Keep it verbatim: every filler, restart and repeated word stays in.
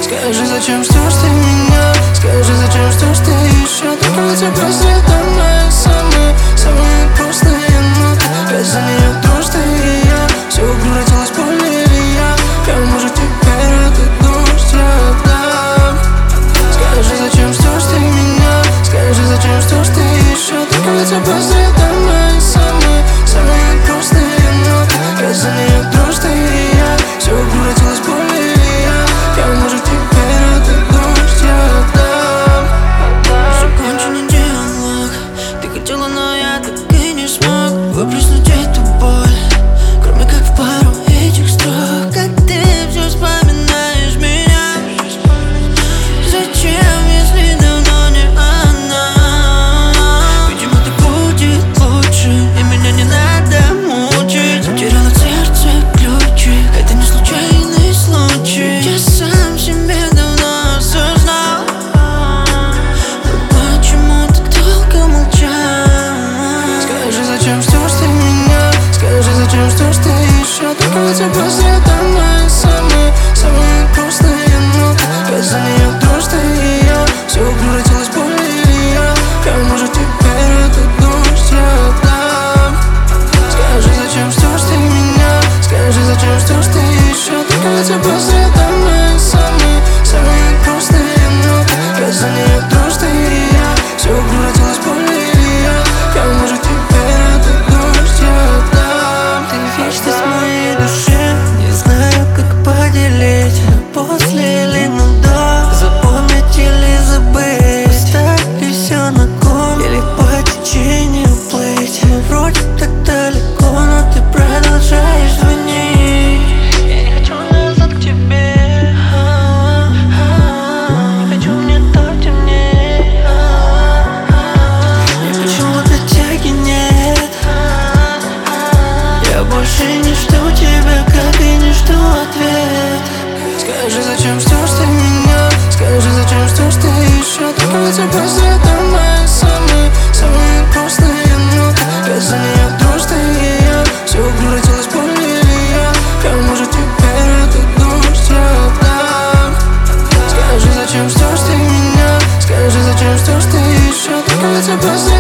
Скажи, зачем, что ж ты меня? Скажи, зачем, что ж ты еще только по следам мои самые, самые грустные ноты. Ведь за нее дождь, ты и я. Все превратилось в поле, и я. Кому же теперь этот дождь отдам? Скажи, зачем, что ж ты меня? Скажи, зачем, что ж ты еще только по следам мои самые, самые грустные ноты. Ведь за нее дождь, ты и я. Все превратилось в поле, и я. Кому же теперь этот дождь отдам? Законченный диалог. Ты хотела, но я так и не смог выплеснуть эту боль, кроме как в пару этих строк. Как ты все вспоминаешь меня? Зачем, если давно не она? Видимо, так будет лучше, и меня не надо мучить. Теряла в сердце ключи, это не случайный случай. Я сам себе давно осознал, но почему так долго молчал? Скажи, зачем, что ж ты меня? Скажи, зачем, что ж ты еще только по следам мои самые, самые грустные ноты. Ведь за нее дождь, ты и я. Все превратилось в поле, и я. Кому же теперь этот дождь отдам? Скажи, зачем, что ж ты меня? Скажи, зачем, что ж ты еще только по следам мои самые, самые грустные ноты. Ведь за нее дождь, ты и я. Все превратилось в поле, и я. Кому же теперь этот дождь отдам? Ты вечность в моей душе, не знаю, как поделить, после или на до, запомнить или забыть, оставить все на кон или по течению плыть. Мы вроде так далеко, но ты продолжаешь звонить. Я не хочу назад к тебе, не хочу, мне так темнее. И почему-то тяги нет. Я больше не жду тебя, как и не жду ответ. Скажи, зачем, что ж ты меня? Скажи, зачем, что ж ты еще только по следам мои самые, самые грустные ноты. Ведь за нее дождь, ты и я. Все превратилось в поле, и я. Кому же теперь этот дождь отдам? Скажи, зачем, что ж ты меня? Скажи, зачем, что ж ты еще только по следам